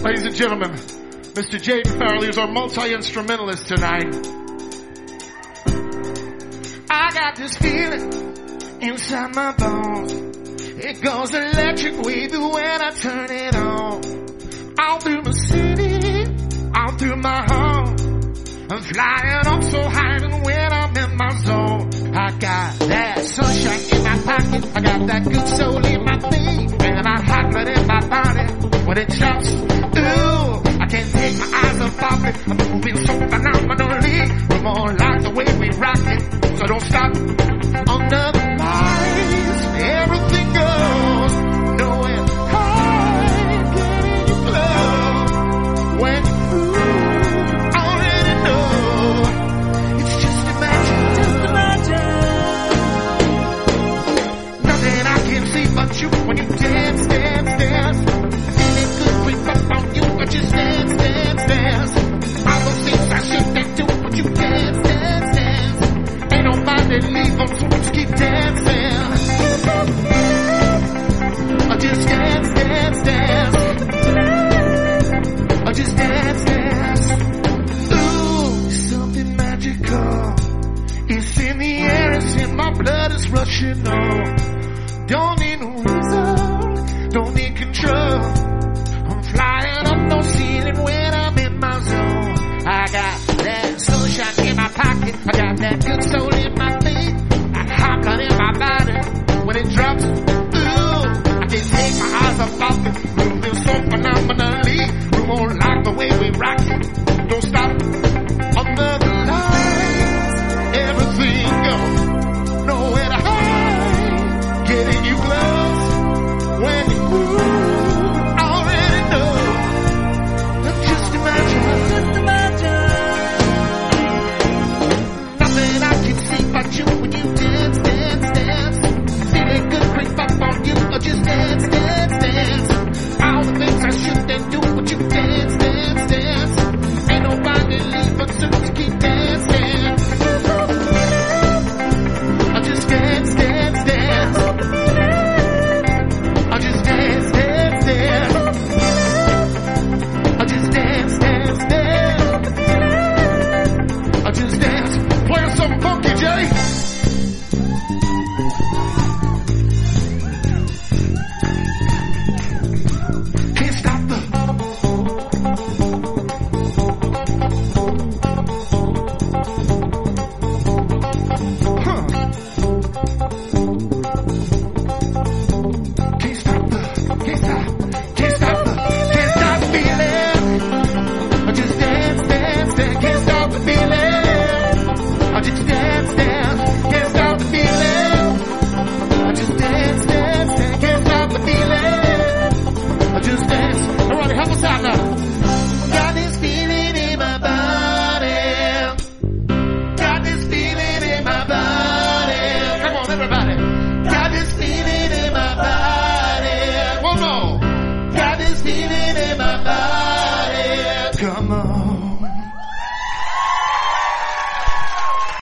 Ladies and gentlemen, Mr. Jaden Farrelly is our multi-instrumentalist tonight. I got this feeling inside my bones. It goes electric wavy when I turn it on. All through my city, all through my home. I'm flying up so high and when I'm in my zone. I got that sunshine in my pocket. I got that good soul in my feet. And that hot blood in my body when it jumps. Ooh, I can't take my eyes off of it. I'm moving so phenomenally. We're more like the way we rock it. So don't stop. Under the lights, everything goes. Knowing I'm getting you close. When you move, already know. It's just imagine. Nothing I can see but you when you dance, dance, dance. Feeling good, creep up on you, but just dance, dance, dance. All those things I shouldn't do, but you dance, dance, dance. Ain't nobody leave them, so just keep dancing. I just dance, dance, dance. I just dance, dance. Ooh, something magical. It's in the air, it's in my blood, it's rushing on. Don't need no reason, don't need control. I'm flying up no ceiling when I'm in my zone. I got that sunshine in my pocket, I got that good soul in my